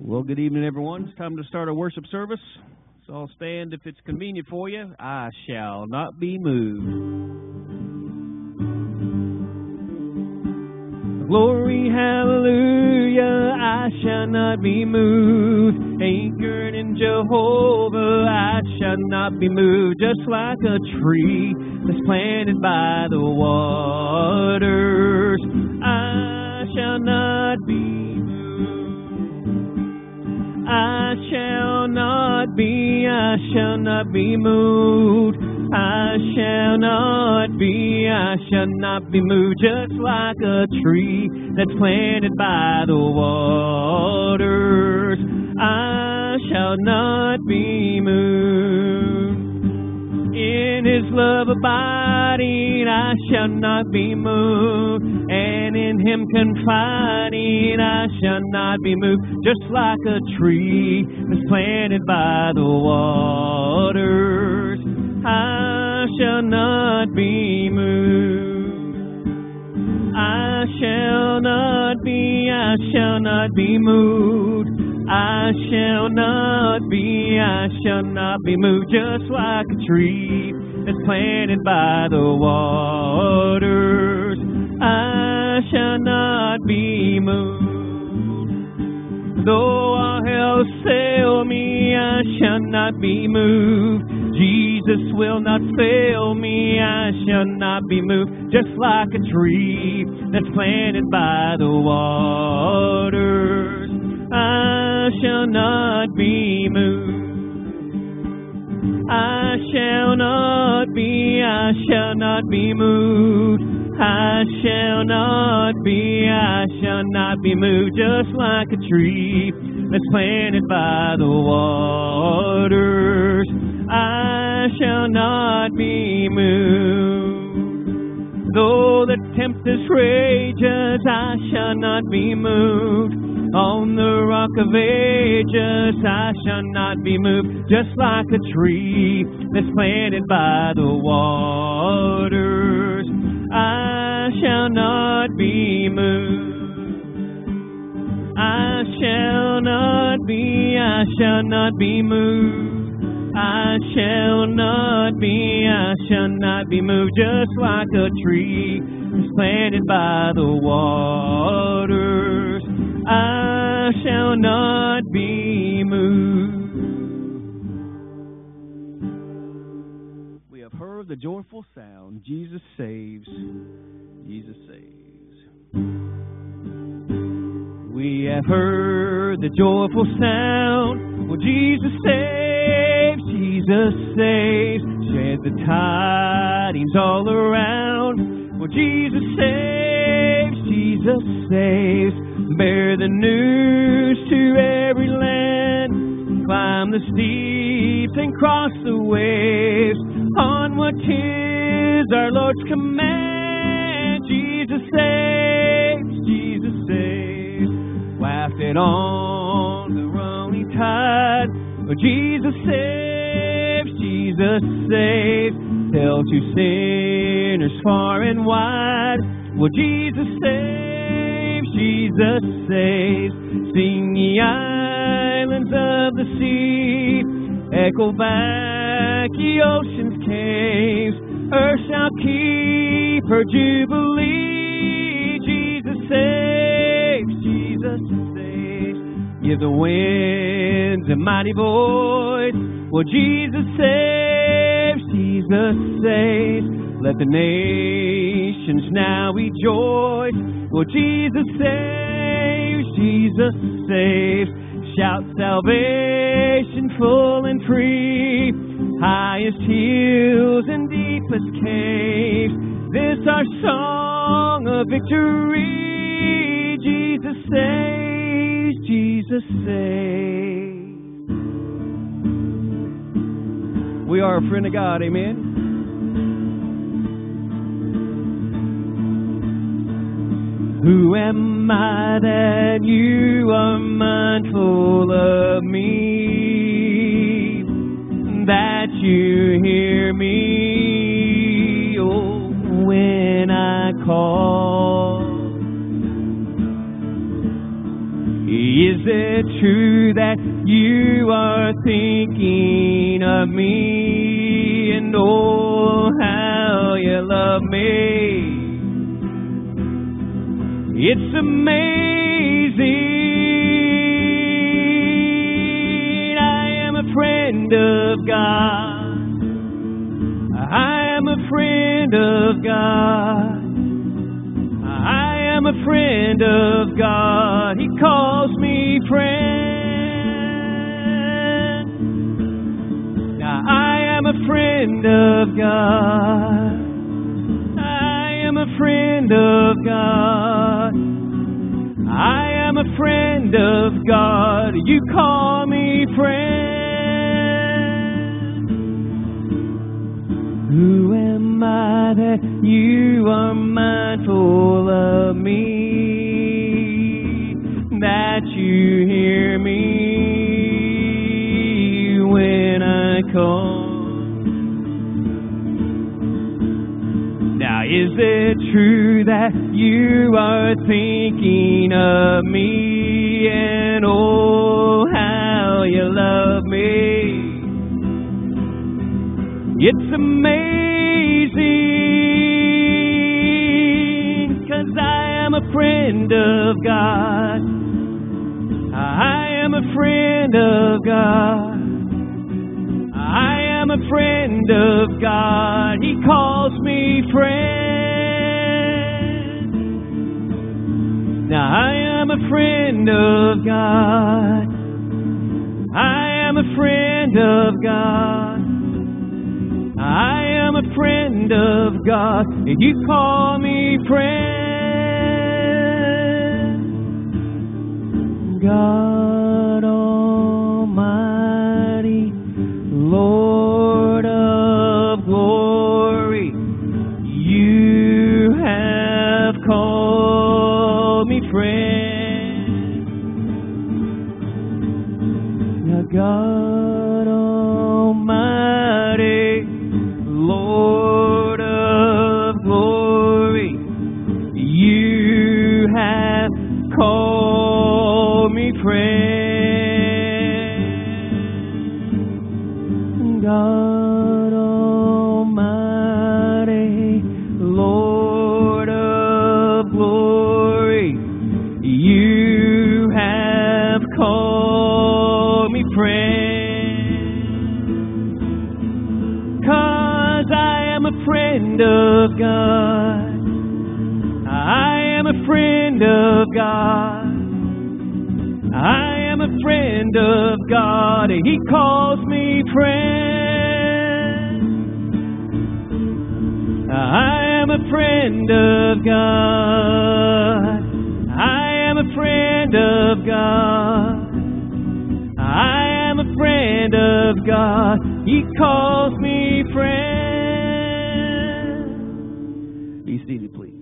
Well, good evening, everyone. It's time to start our worship service. So I'll stand if it's convenient for you. I shall not be moved. Glory, hallelujah, I shall not be moved. Anchored in Jehovah, I shall not be moved. Just like a tree that's planted by the waters, I shall not be moved. I shall not be moved. I shall not be moved. Just like a tree that's planted by the waters, I shall not be moved. In His love abiding, I shall not be moved. And in Him confiding, I shall not be moved. Just like a tree that's planted by the waters, I shall not be moved. I shall not be moved. I shall not be moved. Just like a tree that's planted by the waters, I shall not be moved. Though all hell assail me, I shall not be moved. Jesus will not fail me, I shall not be moved. Just like a tree that's planted by the waters, I shall not be moved. I shall not be moved. I shall not be moved. Just like a tree that's planted by the waters, I shall not be moved. Though the tempest rages, I shall not be moved. On the rock of ages, I shall not be moved. Just like a tree that's planted by the waters, I shall not be moved. I shall not be moved. I shall not be moved. Just like a tree that's planted by the waters, I shall not be moved. We have heard the joyful sound. Jesus saves. Jesus saves. We have heard the joyful sound. Well, Jesus saves. Jesus saves. Shed the tidings all around. Well, Jesus saves. Jesus saves. Bear the news to every land. Climb the steeps and cross the waves. On what is our Lord's command. Jesus saves. Jesus saves. Wafted on the rolling tide. Oh, Jesus saves. Jesus saves. Tell to sinners far and wide. Well, Jesus saves. Jesus saves. Sing ye islands of the sea. Echo back ye ocean's caves. Earth shall keep her jubilee. Jesus saves. Jesus saves. Give the winds a mighty voice. Well, Jesus saves. Jesus saves. Let the nations now rejoice. Well, Jesus saves. Jesus saves. Shout salvation full and free. Highest hills and deepest caves. This our song of victory. Jesus saves. Jesus saves. We are a friend of God. Amen. Who am I that you are mindful of me, that you hear me, oh, when I call? Is it true that you are thinking of me? And oh, how you love me. It's amazing. I am a friend of God. I am a friend of God. I am a friend of God. He calls me friend. Now I am a friend of God. I am a friend of God. I am a friend of God. You call me friend. Who am I that you are mindful of me? That you hear me when I call. Now is it true that you are thinking of me? And oh, how you love me. It's amazing, 'cause I am a friend of God. I am a friend of God. I am a friend of God. He calls me friend. Now I am a friend of God. I am a friend of God. I am a friend of God. And you call me friend. God Almighty, Lord of glory, you have called me friend. Now God Almighty, Lord of glory, you have called me friend. God Almighty, Lord of glory, you have called me friend. 'Cause I am a friend of God. I am a friend of God. I am a friend of God. He calls me friend. I am a friend of God. I am a friend of God. I am a friend of God. He calls me friend. Be seated, please.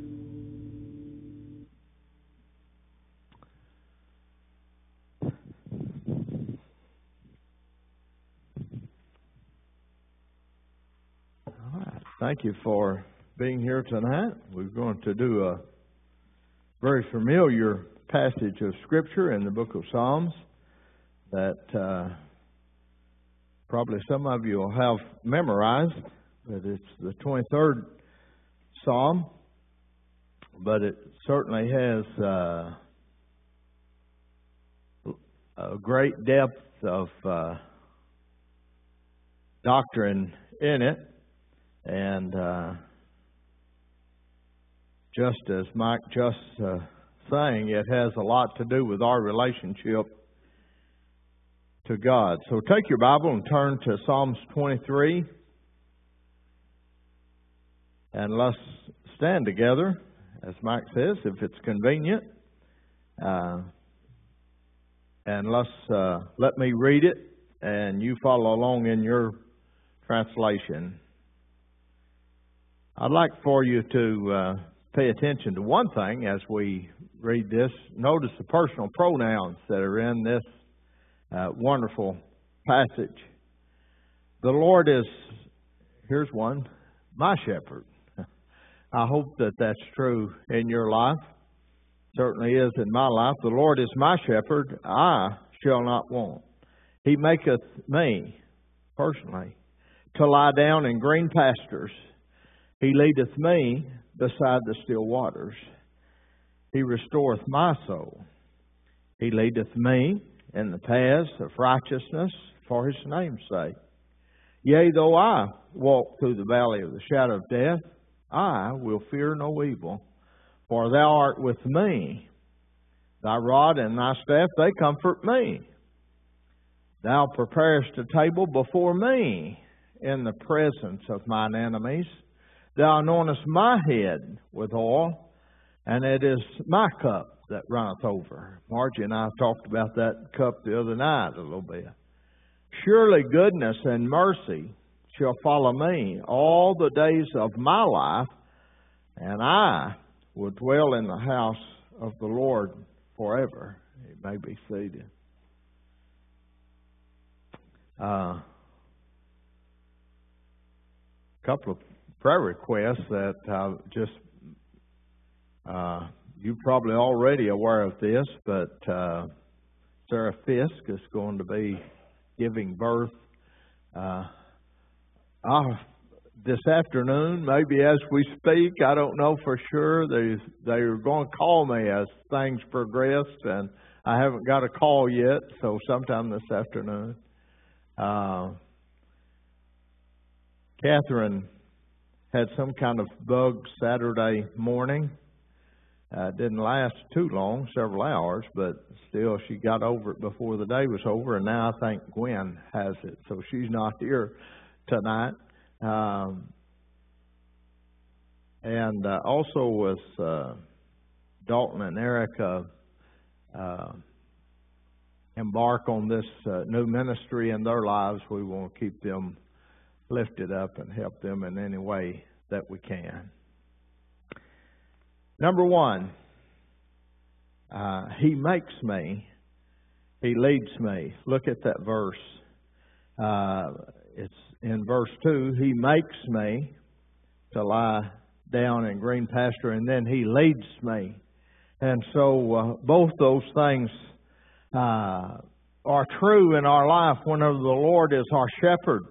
All right. Thank you for being here tonight. We're going to do a very familiar passage of Scripture in the book of Psalms that probably some of you will have memorized, but it's the 23rd Psalm, but it certainly has a great depth of doctrine in it, and just as Mike just saying, it has a lot to do with our relationship to God. So take your Bible and turn to Psalms 23, and let's stand together, as Mike says, if it's convenient, and let me read it, and you follow along in your translation. I'd like for you to pay attention to one thing as we read this. Notice the personal pronouns that are in this wonderful passage. The Lord is, here's one, my shepherd. I hope that that's true in your life. certainly is in my life. The Lord is my shepherd, I shall not want. He maketh me, personally, to lie down in green pastures. He leadeth me beside the still waters. He restoreth my soul. He leadeth me in the paths of righteousness for His name's sake. Yea, though I walk through the valley of the shadow of death, I will fear no evil, for Thou art with me. Thy rod and Thy staff, they comfort me. Thou preparest a table before me in the presence of mine enemies. Thou anointest my head with oil, and it is my cup that runneth over. Margie and I talked about that cup the other night a little bit. Surely goodness and mercy shall follow me all the days of my life, and I will dwell in the house of the Lord forever. You may be seated. A couple of prayer requests that you're probably already aware of this, but Sarah Fisk is going to be giving birth this afternoon, maybe as we speak. I don't know for sure. They are going to call me as things progressed, and I haven't got a call yet, so sometime this afternoon. Catherine had some kind of bug Saturday morning. It didn't last too long, several hours, but still she got over it before the day was over, and now I think Gwen has it, so she's not here tonight. And also with Dalton and Erica embark on this new ministry in their lives, we want to keep them lifted up and help them in any way that we can. Number one, He makes me, He leads me. Look at that verse. It's in verse 2. He makes me to lie down in green pasture, and then He leads me. And so both those things are true in our life whenever the Lord is our shepherd.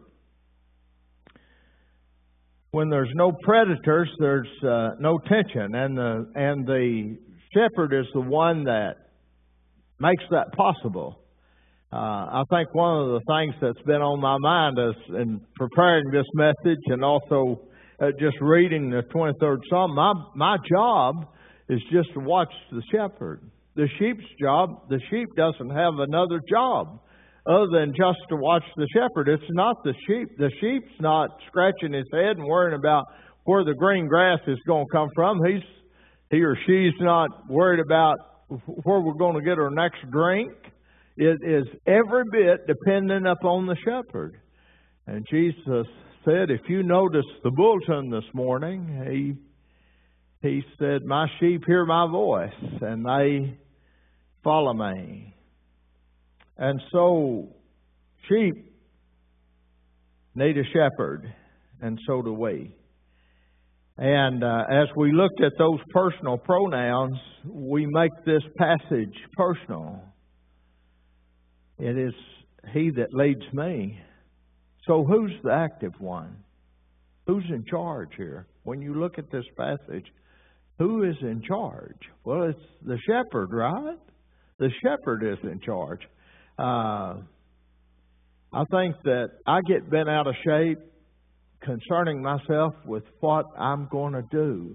When there's no predators, there's no tension, and the shepherd is the one that makes that possible. I think one of the things that's been on my mind is in preparing this message, and also just reading the 23rd Psalm. My job is just to watch the shepherd. The sheep's job, the sheep doesn't have another job other than just to watch the shepherd. It's not the sheep. The sheep's not scratching his head and worrying about where the green grass is going to come from. He or she's not worried about where we're going to get our next drink. It is every bit dependent upon the shepherd. And Jesus said, if you notice the bulletin this morning, He said, my sheep hear my voice, and they follow me. And so, sheep need a shepherd, and so do we. And as we looked at those personal pronouns, we make this passage personal. It is He that leads me. So who's the active one? Who's in charge here? When you look at this passage, who is in charge? Well, it's the shepherd, right? The shepherd is in charge. I think that I get bent out of shape concerning myself with what I'm going to do.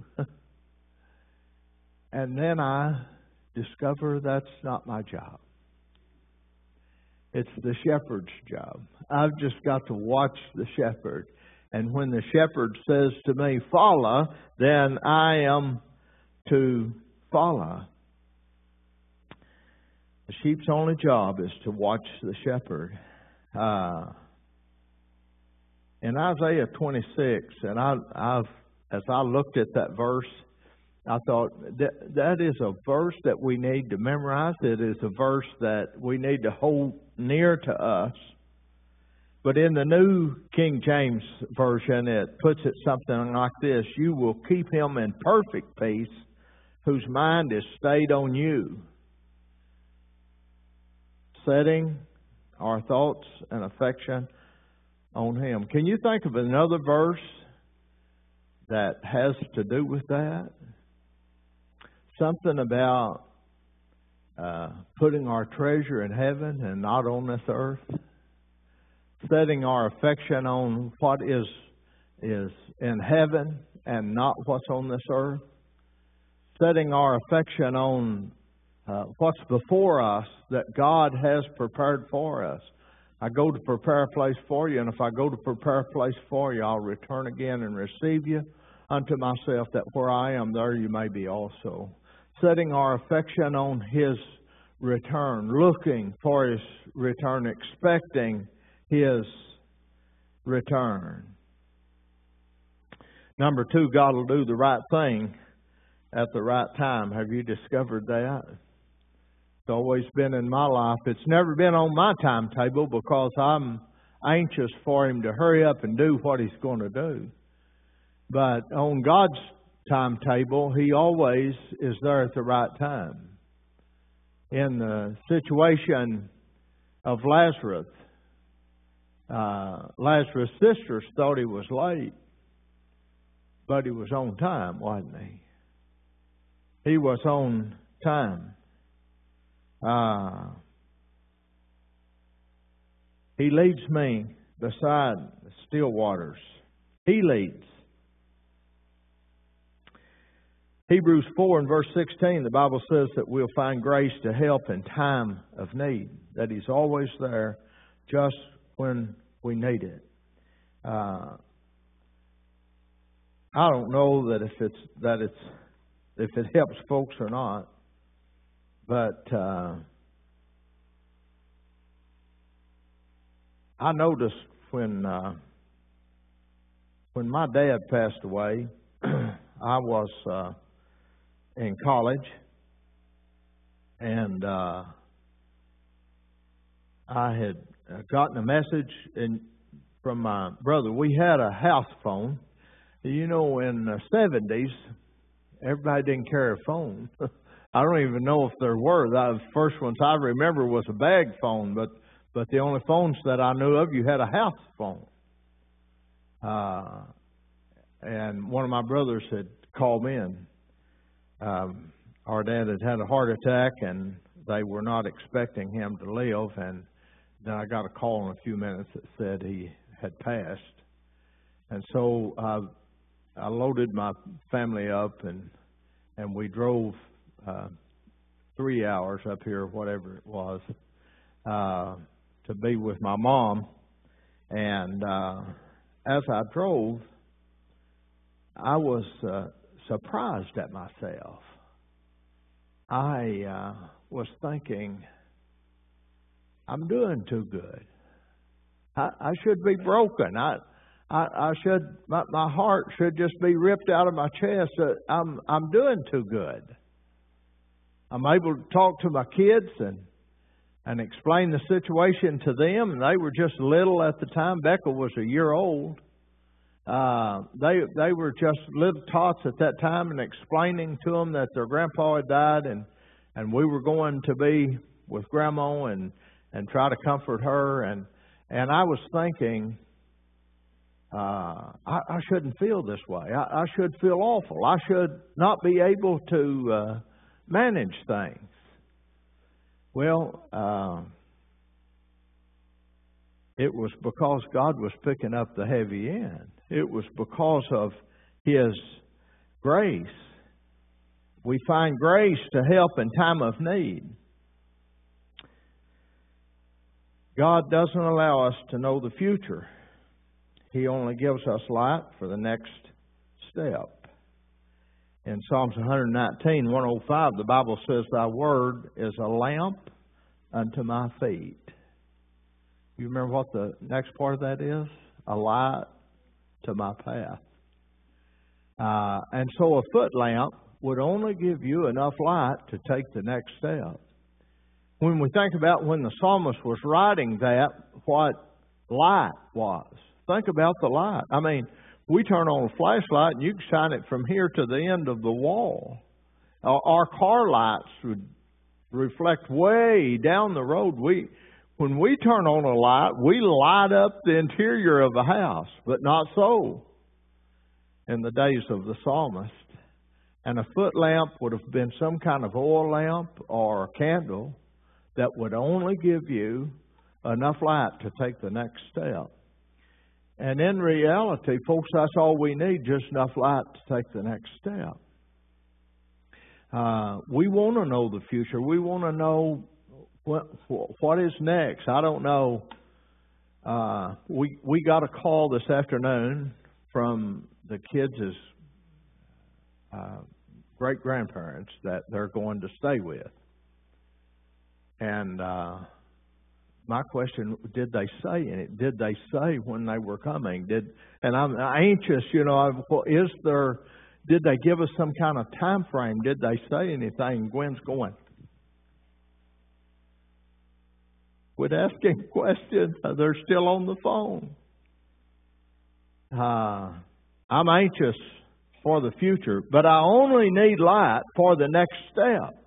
And then I discover that's not my job. It's the shepherd's job. I've just got to watch the shepherd. And when the shepherd says to me, follow, then I am to follow. The sheep's only job is to watch the shepherd. In Isaiah 26, and as I looked at that verse, I thought that is a verse that we need to memorize. It is a verse that we need to hold near to us. But in the New King James Version, it puts it something like this: you will keep him in perfect peace, whose mind is stayed on you, setting our thoughts and affection on Him. Can you think of another verse that has to do with that? Something about putting our treasure in heaven and not on this earth. Setting our affection on what is in heaven and not what's on this earth. Setting our affection on what's before us that God has prepared for us. I go to prepare a place for you, and if I go to prepare a place for you, I'll return again and receive you unto myself, that where I am, there you may be also. Setting our affection on His return, looking for His return, expecting His return. Number 2, God will do the right thing at the right time. Have you discovered that? It's always been in my life. It's never been on my timetable because I'm anxious for Him to hurry up and do what He's going to do. But on God's timetable, He always is there at the right time. In the situation of Lazarus, Lazarus' sisters thought he was late, but he was on time, wasn't he? He was on time. He leads me beside the still waters. He leads. Hebrews 4 and verse 16, the Bible says that we'll find grace to help in time of need. That He's always there just when we need it. I don't know that if it helps folks or not, but I noticed when my dad passed away, I was in college, and I had gotten a message from my brother. We had a house phone. You know, in the 70s, everybody didn't carry a phone. I don't even know if there were. The first ones I remember was a bag phone, but the only phones that I knew of, you had a house phone. And one of my brothers had called me, and our dad had a heart attack, and they were not expecting him to live. And then I got a call in a few minutes that said he had passed. And so I loaded my family up, and we drove 3 hours up here, whatever it was, to be with my mom. And as I drove, I was surprised at myself. I was thinking, I'm doing too good. I should be broken. I should. My heart should just be ripped out of my chest. I'm doing too good. I'm able to talk to my kids and explain the situation to them. And they were just little at the time. Becca was a year old. They were just little tots at that time, and explaining to them that their grandpa had died, and we were going to be with Grandma and try to comfort her. And I was thinking, I shouldn't feel this way. I should feel awful. I should not be able to manage things. Well, it was because God was picking up the heavy end. It was because of His grace. We find grace to help in time of need. God doesn't allow us to know the future. He only gives us light for the next step. In Psalms 119, 105, the Bible says, Thy word is a lamp unto my feet. You remember what the next part of that is? A light to my path. And so a foot lamp would only give you enough light to take the next step. When we think about when the psalmist was writing that, what light was. Think about the light. I mean, we turn on a flashlight and you can shine it from here to the end of the wall. Our car lights would reflect way down the road. When we turn on a light, we light up the interior of a house, but not so in the days of the psalmist. And a foot lamp would have been some kind of oil lamp or a candle that would only give you enough light to take the next step. And in reality, folks, that's all we need, just enough light to take the next step. We want to know the future. We want to know what is next. I don't know. We got a call this afternoon from the kids' great-grandparents that they're going to stay with. And my question, did they say it? Did they say when they were coming? And I'm anxious, did they give us some kind of time frame? Did they say anything? Gwen's going, quit asking questions. They're still on the phone. I'm anxious for the future, but I only need light for the next step.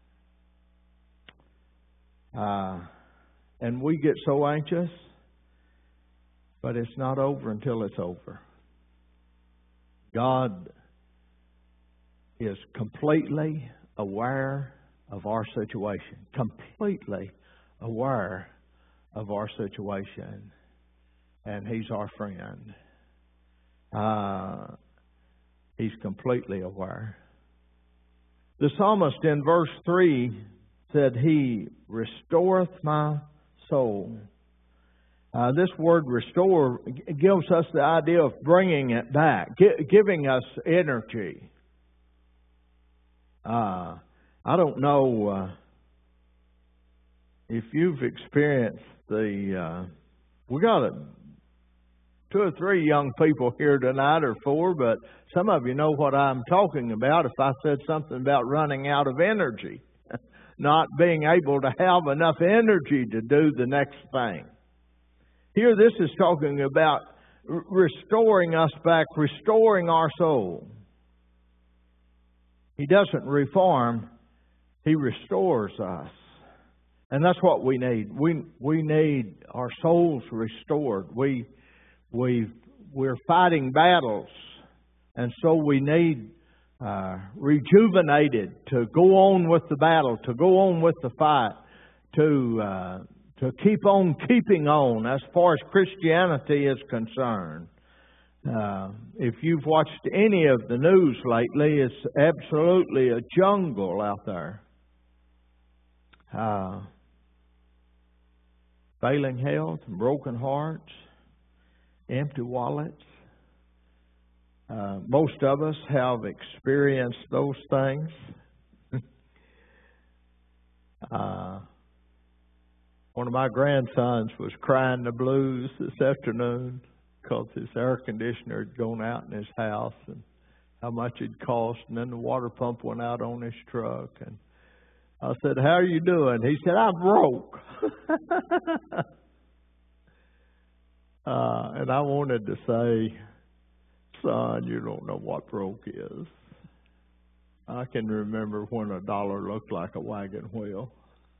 And we get so anxious, but it's not over until it's over. God is completely aware of our situation. Completely aware of our situation. And He's our friend. He's completely aware. The psalmist in verse 3 said, He restoreth my soul. This word restore gives us the idea of bringing it back, giving us energy. I don't know if you've experienced we got 2 or 3 young people here tonight, or 4, but some of you know what I'm talking about if I said something about running out of energy. Not being able to have enough energy to do the next thing. Here this is talking about restoring us back, restoring our soul. He doesn't reform, He restores us. And that's what we need. We need our souls restored. We're fighting battles, and so we need rejuvenated to go on with the battle, to go on with the fight, to keep on keeping on as far as Christianity is concerned. If you've watched any of the news lately, it's absolutely a jungle out there. Failing health, broken hearts, empty wallets. Most of us have experienced those things. One of my grandsons was crying the blues this afternoon because his air conditioner had gone out in his house and how much it cost. And then the water pump went out on his truck. And I said, "How are you doing?" He said, "I'm broke." And I wanted to say, "Son, you don't know what broke is." I can remember when $1 looked like a wagon wheel.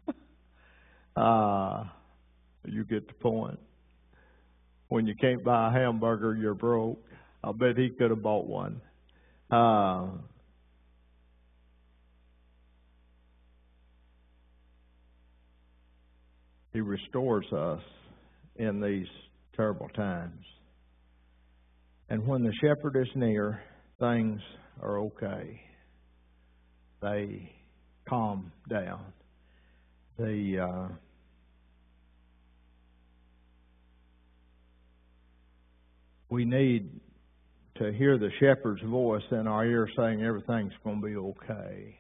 You get the point. When you can't buy a hamburger, you're broke. I bet he could have bought one. He restores us in these terrible times. And when the shepherd is near, things are okay. They calm down. We need to hear the shepherd's voice in our ear saying everything's going to be okay.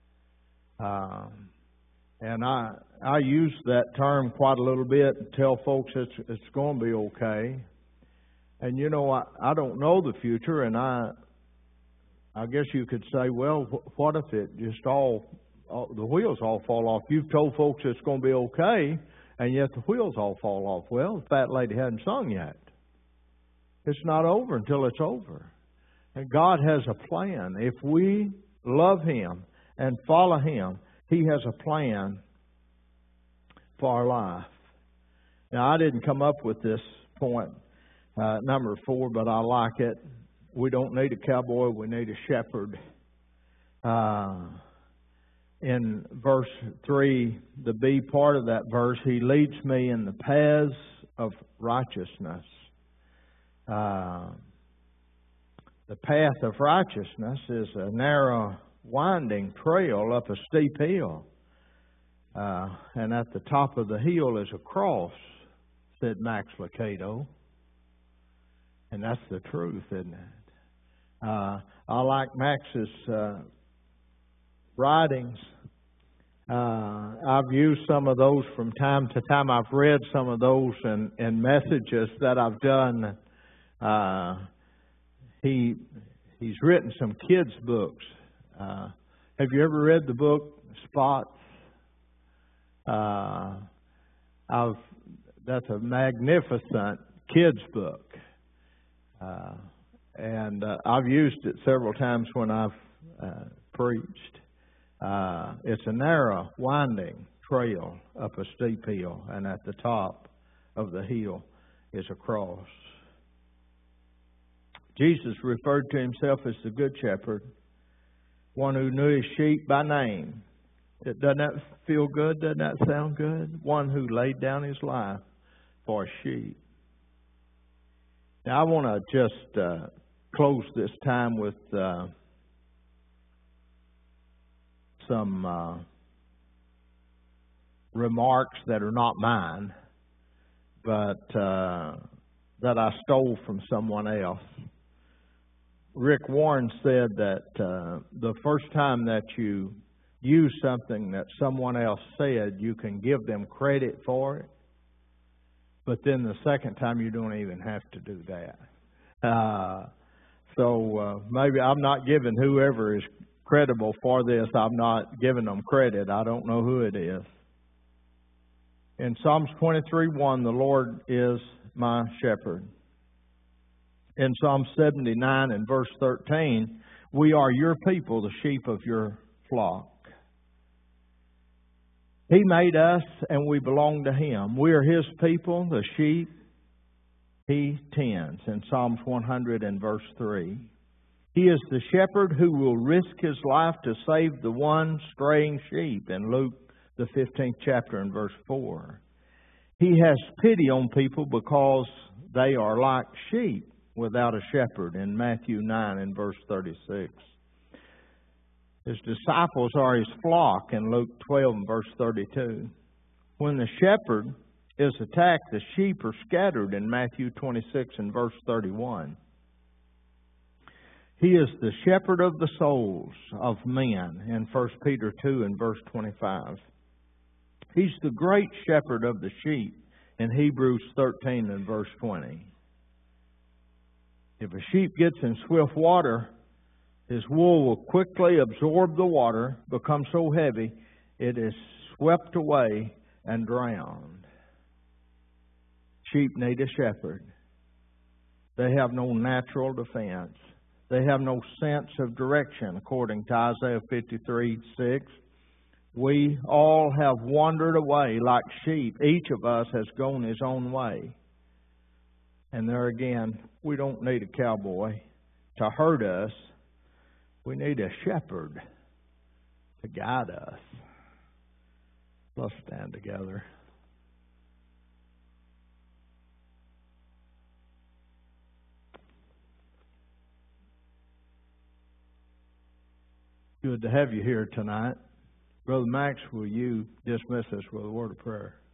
And I use that term quite a little bit and tell folks it's going to be okay. And you know, I don't know the future, and I guess you could say, well, what if it just the wheels all fall off? You've told folks it's going to be okay, and yet the wheels all fall off. Well, the fat lady hadn't sung yet. It's not over until it's over. And God has a plan. If we love Him and follow Him. He has a plan for our life. Now, I didn't come up with this point, number 4, but I like it. We don't need a cowboy, we need a shepherd. In verse 3, the B part of that verse, He leads me in the paths of righteousness. The path of righteousness is a narrow, winding trail up a steep hill. And at the top of the hill is a cross, said Max Lucado. And that's the truth, isn't it? I like Max's writings. I've used some of those from time to time. I've read some of those in messages that I've done. He's written some kids' books. Have you ever read the book Spots? That's a magnificent kids' book. And I've used it several times when I've preached. It's a narrow, winding trail up a steep hill, and at the top of the hill is a cross. Jesus referred to Himself as the Good Shepherd, one who knew His sheep by name. Doesn't that feel good? Doesn't that sound good? One who laid down His life for sheep. Now, I want to just close this time with some remarks that are not mine, but that I stole from someone else. Rick Warren said that the first time that you use something that someone else said, you can give them credit for it. But then the second time, you don't even have to do that. So maybe I'm not giving whoever is credible for this, I'm not giving them credit. I don't know who it is. In Psalms 23:1, the Lord is my shepherd. In Psalm 79 and verse 13, we are your people, the sheep of your flock. He made us and we belong to Him. We are His people, the sheep He tends. In Psalms 100 and verse 3. He is the shepherd who will risk His life to save the one straying sheep. In Luke, the 15th chapter and verse 4. He has pity on people because they are like sheep without a shepherd. In Matthew 9 and verse 36. His disciples are His flock in Luke 12 and verse 32. When the shepherd is attacked, the sheep are scattered in Matthew 26 and verse 31. He is the shepherd of the souls of men in 1 Peter 2 and verse 25. He's the great shepherd of the sheep in Hebrews 13 and verse 20. If a sheep gets in swift water, his wool will quickly absorb the water, become so heavy, it is swept away and drowned. Sheep need a shepherd. They have no natural defense. They have no sense of direction, according to Isaiah 53:6. We all have wandered away like sheep. Each of us has gone his own way. And there again, we don't need a cowboy to herd us. We need a shepherd to guide us. Let's stand together. Good to have you here tonight. Brother Max, will you dismiss us with a word of prayer?